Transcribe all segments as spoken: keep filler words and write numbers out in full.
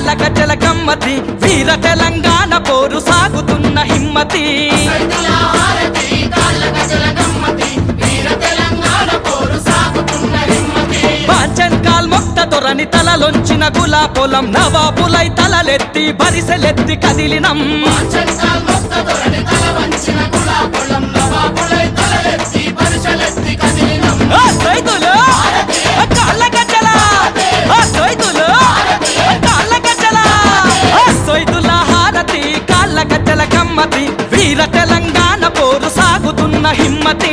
గజల గమ్మతి వీర తెలంగాణ పోరు సాగుతున్న హిమ్మతి బాచన్కాల్ మొక్త దొరని తలలొంచిన గులా పొలం నవాబులై తలలెత్తి బరిసెలెత్తి కదిలినం సైదులు కాళ్ళ గజ్జల సైదులు కాళ్ళ గజ్జల సైదుల హారతి కాళ్ళ గజ్జల గమ్మతి వీర తెలంగాణ పోరు సాగుతున్న హిమ్మతి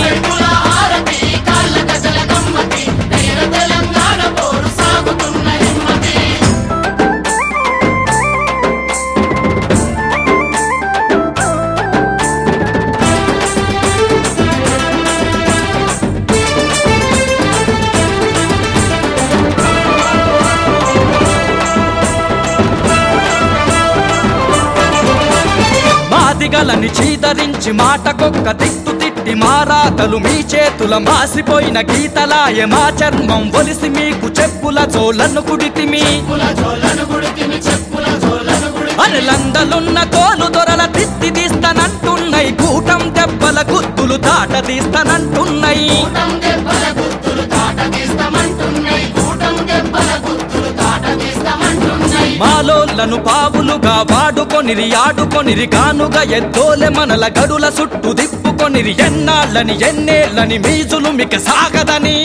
మాదిగలని చీదరించి మాటకొక్క తిట్టు తిట్టి మారాతలు మీ చేతుల మాసిపోయిన గీతలాయ మా చర్మం ఒలిసి మీకు చెప్పుల జోలను కుడితిమి అరలందలున్న తోలు దొరల తిత్తి తీస్తానంటున్నాయి కూటం దెబ్బల గుత్తులు తాట తీస్తానంటున్నాయి మాలోళ్లను పావులుగా వాడుకొనిరి ఆడుకొనిరి కానుగా ఎద్దోలె మనల గడుల చుట్టూ దిప్పుకొనిరి ఎన్నాళ్ళని ఎన్నేళ్ళని మీజులు మిక సాగదని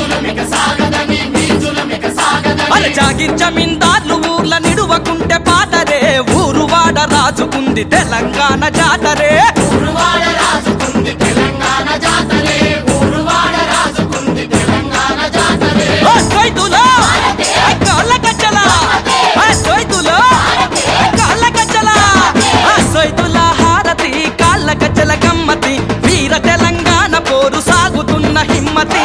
అరే జాగిర్ జమీందార్లు ఊర్ల నిడువకుంటే పాటరే ఊరు వాడ రాజుకుంది తెలంగాణ జాతరే వీర తెలంగాణ పోరు సాగుతున్న హిమ్మతి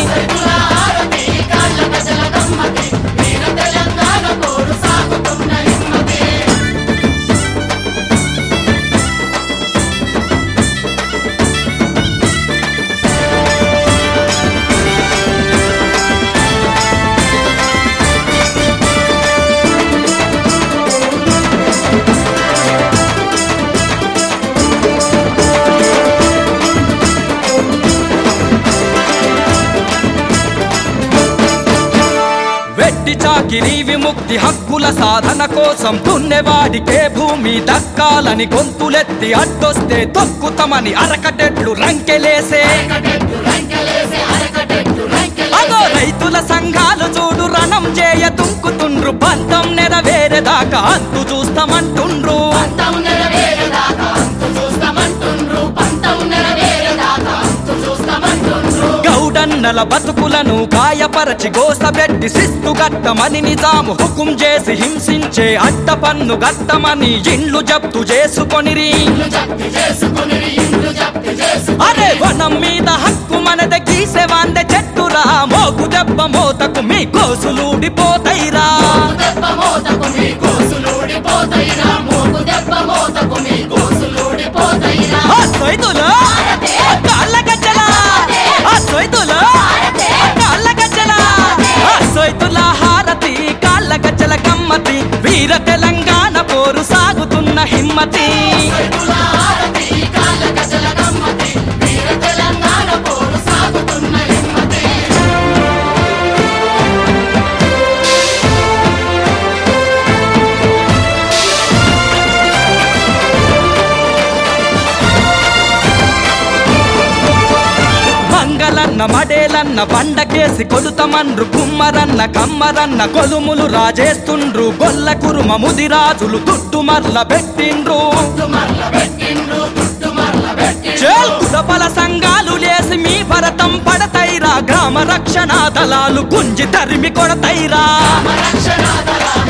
చాకిరీ విముక్తి హక్కుల సాధన కోసం దున్నేవాడికే భూమి దక్కాలని గొంతులెత్తి అడ్డొస్తే తొక్కుతామని అరకటెట్లు రంకెలేసే అదో రైతుల సంఘాలు చూడు రణం చేయ తుంకుతుండ్రు బంధం నెరవేరేదాకా అంతు చూస్తామంటుండ్రు గౌడన్నల బతుకులను గాయపరచి గోసబెట్టి శిస్తు గట్టమని నిజాము హుకుం చేసి హింసించే అట్ట పన్ను గట్టమని ఇండ్లు జప్తు చేసుకొనిరి అరే వనం మీద హక్కు మనద గీసెవాందే చెట్టురా మోగు దెబ్బ మోతకు మీ కోసులూడిపోతైరా సైదులు కాళ్ళ గజ్జల సైదులు కాళ్ళ గజ్జల సైదుల హారతి కాళ్ళ గజ్జల గమ్మతి వీర తెలంగాణ పోరు సాగుతున్న హిమ్మతి మంగళన్న మడేలన్న బండకేసి కొలుతమన్రు కుమ్మరన్న కమ్మరన్న కొలుములు రాజేస్తుండ్రు గొల్ల కురుమ ముదిరాజులు తుట్టు మర్ల పెట్టిండ్రు కులబల సంఘాలు లేసి మీ భరతం పడతైరా గ్రామ రక్షణ దళాలు గుంజి తరిమి కొడతైరా